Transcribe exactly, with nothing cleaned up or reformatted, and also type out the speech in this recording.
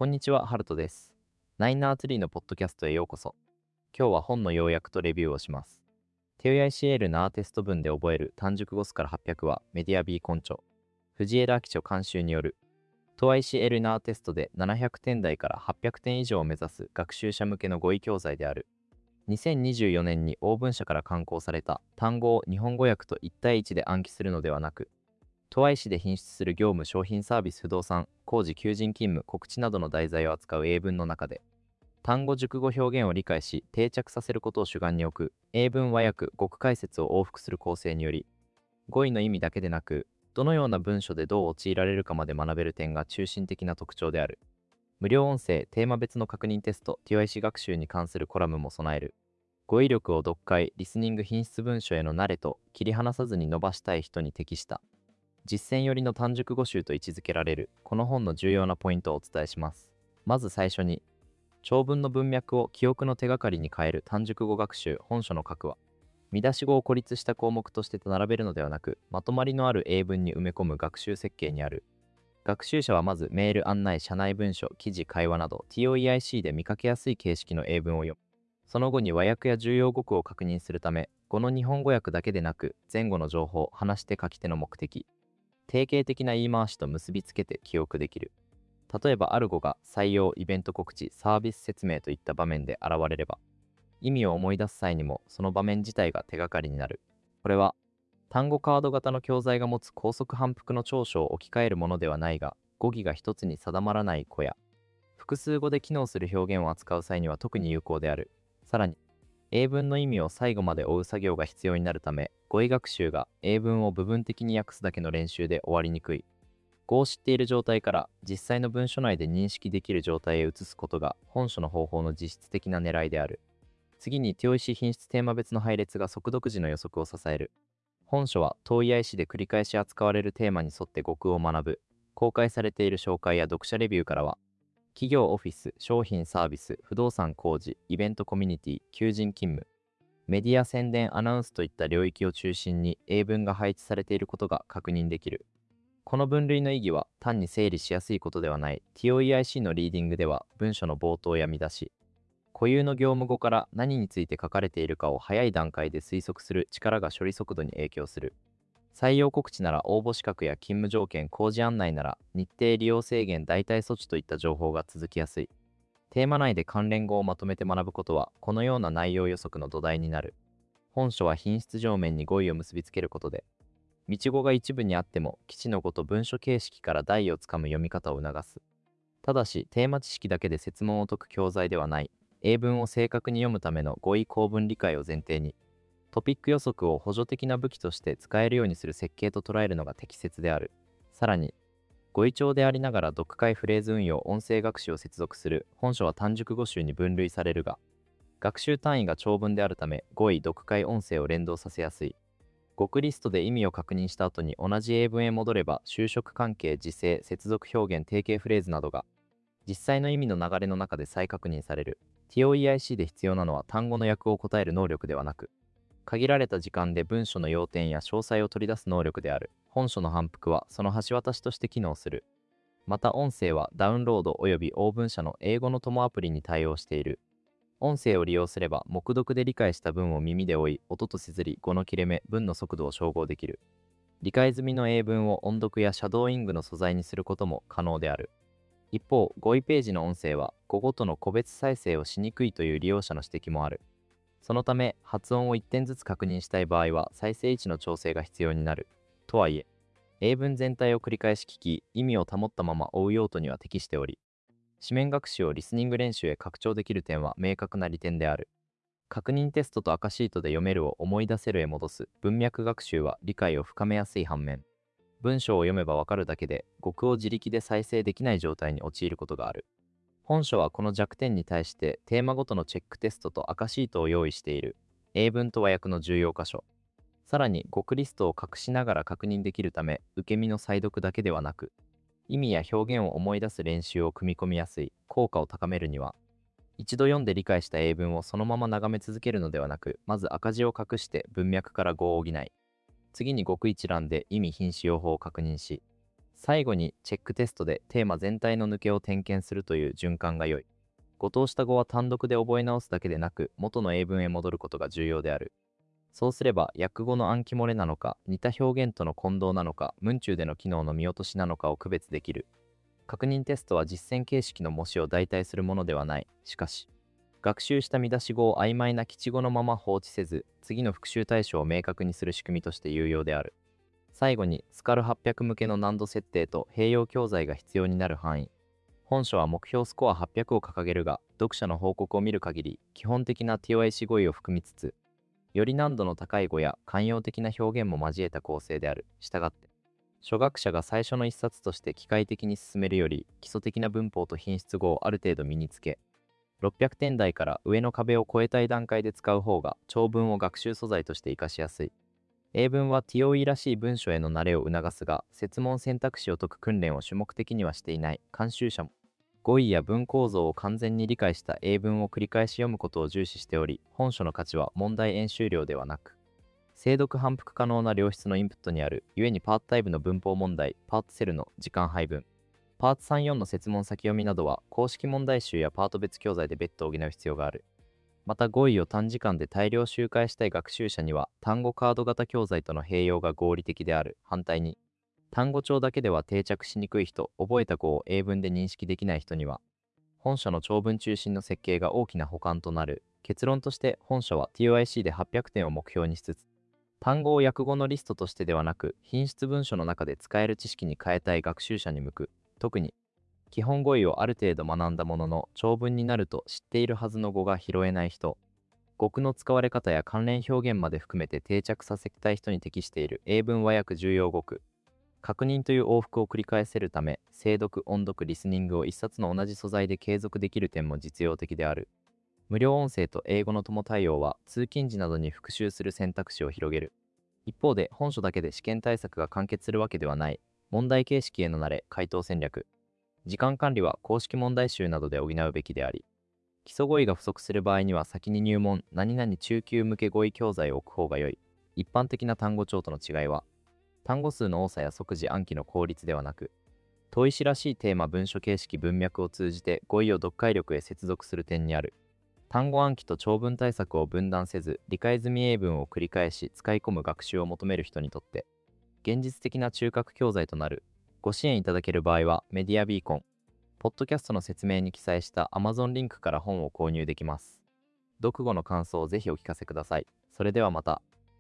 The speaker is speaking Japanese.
こんにちは、ハルトです。ナインアーツリーのポッドキャストへようこそ。今日は本の要約とレビューをします。ティーアイシーエル ナーテスト文で覚える単熟語数からはっぴゃくはメディア B 根拠。藤枝明著監修による ティーアイシーエル ナーテストでななひゃくてん台からはっぴゃくてん以上を目指す学習者向けの語彙教材である。にせんにじゅうよねんにオーブン社から刊行された単語を日本語訳といち対いちで暗記するのではなく、都愛市で品質する業務商品サービス不動産工事求人勤務告知などの題材を扱う英文の中で単語熟語表現を理解し定着させることを主眼に置く英文和訳語句解説を往復する構成により、語彙の意味だけでなくどのような文書でどう用いられるかまで学べる点が中心的な特徴である。無料音声テーマ別の確認テスト ティーアイシー 学習に関するコラムも備える。語彙力を読解リスニング品質文書への慣れと切り離さずに伸ばしたい人に適した実践寄りの単熟語集と位置づけられるこの本の重要なポイントをお伝えします。まず最初に、長文の文脈を記憶の手がかりに変える単熟語学習本書の核は、見出し語を孤立した項目として並べるのではなく、まとまりのある英文に埋め込む学習設計にある。学習者はまずメール、案内、社内文書、記事、会話など ティーオーイーアイシー で見かけやすい形式の英文を読む。その後に和訳や重要語句を確認するため、語の日本語訳だけでなく、前後の情報、話し手書き手の目的、定型的な言い回しと結びつけて記憶できる。例えばある語が採用、イベント告知、サービス説明といった場面で現れれば、意味を思い出す際にもその場面自体が手がかりになる。これは単語カード型の教材が持つ高速反復の長所を置き換えるものではないが、語義が一つに定まらない語や複数語で機能する表現を扱う際には特に有効である。さらに英文の意味を最後まで追う作業が必要になるため、語彙学習が英文を部分的に訳すだけの練習で終わりにくい。語を知っている状態から実際の文書内で認識できる状態へ移すことが本書の方法の実質的な狙いである。次に ティーオーイーシー 品質テーマ別の配列が速読時の予測を支える。本書は ティーオーイーアイシー で繰り返し扱われるテーマに沿って語句を学ぶ。公開されている紹介や読者レビューからは、企業オフィス、商品サービス、不動産工事、イベントコミュニティ、求人勤務、メディア宣伝アナウンスといった領域を中心に英文が配置されていることが確認できる。この分類の意義は単に整理しやすいことではない。ティーオーイーアイシー のリーディングでは文書の冒頭や見出し、固有の業務語から何について書かれているかを早い段階で推測する力が処理速度に影響する。採用告知なら応募資格や勤務条件、工事案内なら日程利用制限代替措置といった情報が続きやすい。テーマ内で関連語をまとめて学ぶことはこのような内容予測の土台になる。本書は品質上面に語彙を結びつけることで、道語が一部にあっても基地の語と文書形式から題をつかむ読み方を促す。ただしテーマ知識だけで設問を解く教材ではない。英文を正確に読むための語彙構文理解を前提に、トピック予測を補助的な武器として使えるようにする設計と捉えるのが適切である。さらに、語彙帳でありながら読解フレーズ運用、音声学習を接続する本書は単熟語集に分類されるが、学習単位が長文であるため、語彙、読解音声を連動させやすい。語句リストで意味を確認した後に同じ英文へ戻れば、修飾関係、時制、接続表現、定型フレーズなどが、実際の意味の流れの中で再確認される。ティーオーイーアイシー で必要なのは単語の訳を答える能力ではなく、限られた時間で文書の要点や詳細を取り出す能力である。本書の反復はその橋渡しとして機能する。また音声はダウンロードおよびオーブン社の英語の友アプリに対応している。音声を利用すれば黙読で理解した文を耳で追い、音と綴り、語の切れ目、文の速度を照合できる。理解済みの英文を音読やシャドーイングの素材にすることも可能である。一方、語彙ページの音声は語ごとの個別再生をしにくいという利用者の指摘もある。そのため、発音をいってんずつ確認したい場合は再生位置の調整が必要になる。とはいえ、英文全体を繰り返し聞き、意味を保ったまま追う用途には適しており、紙面学習をリスニング練習へ拡張できる点は明確な利点である。確認テストと赤シートで読めるを思い出せるへ戻す文脈学習は理解を深めやすい反面、文章を読めばわかるだけで語句を自力で再生できない状態に陥ることがある。本書はこの弱点に対してテーマごとのチェックテストと赤シートを用意している。英文と和訳の重要箇所。さらに語句リストを隠しながら確認できるため、受け身の再読だけではなく、意味や表現を思い出す練習を組み込みやすい。効果を高めるには、一度読んで理解した英文をそのまま眺め続けるのではなく、まず赤字を隠して文脈から語を補い、次に語句一覧で意味品詞用法を確認し、 最後にチェックテストでテーマ全体の抜けを点検するという循環が良い。誤答した語は単独で覚え直すだけでなく、元の英文へ戻ることが重要である。そうすれば、訳語の暗記漏れなのか、似た表現との混同なのか、文中での機能の見落としなのかを区別できる。確認テストは実践形式の模試を代替するものではない。しかし、学習した見出し語を曖昧な基地語のまま放置せず、次の復習対象を明確にする仕組みとして有用である。最後に、スカルはっぴゃく向けの難度設定と併用教材が必要になる範囲。本書は目標スコアはっぴゃくを掲げるが、読者の報告を見る限り、基本的な ティーオーアイシー 語彙を含みつつ、より難度の高い語や慣用的な表現も交えた構成である。したがって、初学者が最初の一冊として機械的に進めるより、基礎的な文法と品質語をある程度身につけ、ろっぴゃくてん台から上の壁を越えたい段階で使う方が長文を学習素材として活かしやすい。英文は ティーオーイー らしい文章への慣れを促すが、設問選択肢を解く訓練を主目的にはしていない。監修者も語彙や文構造を完全に理解した英文を繰り返し読むことを重視しており、本書の価値は問題演習量ではなく、精読反復可能な良質のインプットにある。故にパートタイムの文法問題、パートセルの時間配分、パートさん、よんの設問先読みなどは公式問題集やパート別教材で別途補う必要がある。また語彙を短時間で大量周回したい学習者には単語カード型教材との併用が合理的である。反対に、単語帳だけでは定着しにくい人、覚えた語を英文で認識できない人には、本書の長文中心の設計が大きな補完となる。結論として本書は ティーオーアイシー ではっぴゃくてんを目標にしつつ、単語を訳語のリストとしてではなく、品質文書の中で使える知識に変えたい学習者に向く。特に、基本語彙をある程度学んだものの、長文になると知っているはずの語が拾えない人、語句の使われ方や関連表現まで含めて定着させたい人に適している。英文和訳重要語句。確認という往復を繰り返せるため、精読、音読、リスニングを一冊の同じ素材で継続できる点も実用的である。無料音声と英語の友対応は通勤時などに復習する選択肢を広げる。一方で、本書だけで試験対策が完結するわけではない。問題形式への慣れ、回答戦略、時間管理は公式問題集などで補うべきであり、基礎語彙が不足する場合には先に入門、何々中級向け語彙教材を置く方が良い。一般的な単語帳との違いは、単語数の多さや即時暗記の効率ではなく、問い詩らしいテーマ、文書形式、文脈を通じて語彙を読解力へ接続する点にある。単語暗記と長文対策を分断せず、理解済み英文を繰り返し使い込む学習を求める人にとって、現実的な中核教材となる。ご支援いただける場合は、メディアビーコン、ポッドキャストの説明に記載した Amazon リンクから本を購入できます。読後の感想をぜひお聞かせください。それではまた。